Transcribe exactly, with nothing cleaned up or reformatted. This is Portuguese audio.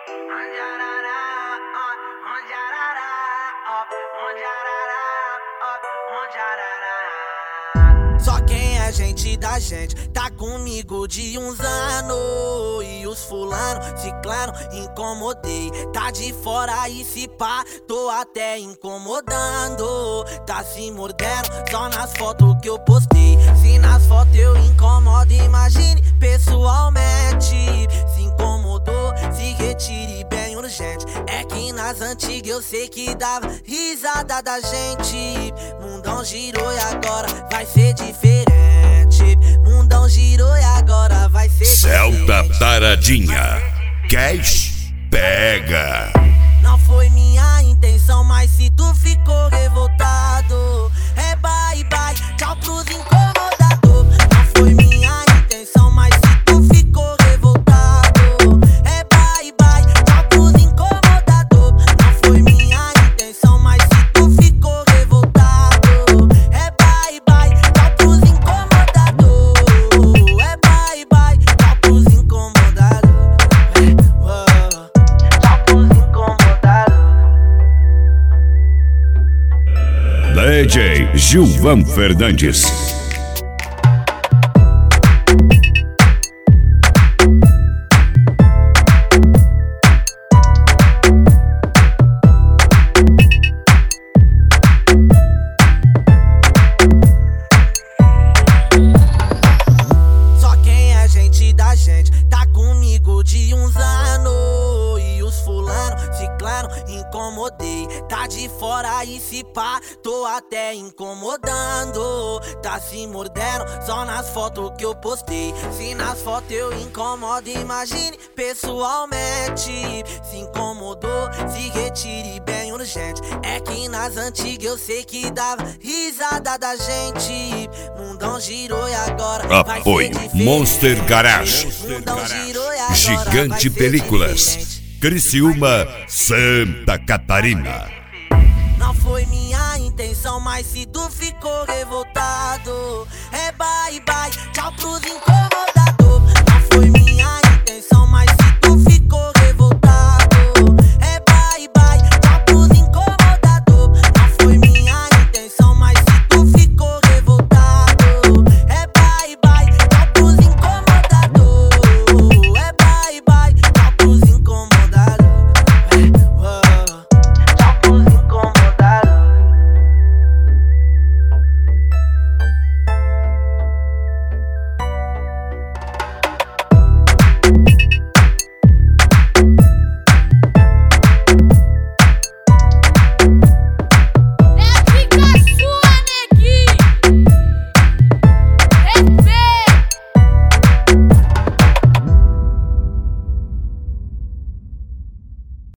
Só quem é gente da gente tá comigo de uns anos. E os fulano, ciclano, incomodei. Tá de fora e se pá, tô até incomodando. Tá se mordendo só nas fotos que eu postei. Se nas fotos eu incomodo, imagine pessoalmente. Se incomodou, se retire bem urgente. É que nas antigas eu sei que dava risada da gente. Mundão girou e agora vai ser diferente. Mundão girou e agora vai ser Celta diferente. Taradinha, Cash pega. Não foi minha intenção, mas se tu ficou revoltado, é bye bye, tchau pros incomodados. Não foi minha intenção, mas se tu ficou revoltado, é bye bye, tchau pros incomodados. Não foi minha intenção, mas se tu ficou revoltado, é bye bye, tchau pros incomodados. É bye bye, tchau pros incomodados. É, uou, tchau pros incomodados. D J Gilvan Fernandes. Só quem é gente da gente tá comigo de uns anos. E os fulano, ciclano, incomodei. Tá de fora e se pá, tô até incomodando. Tá se mordendo só nas fotos que eu postei. Se nas fotos eu incomodo, imagine pessoalmente. Se incomodou, se retire bem urgente. É que nas antigas eu sei que dava risada da gente. Mundão girou e agora vai ser Apoio diferente. Monster Garage, Mundão girou e agora Gigante vai ser Películas, diferente. Criciúma, Santa Catarina. Não foi minha intenção, mas se tu ficou revoltado, é bye bye, tchau pros incomodados.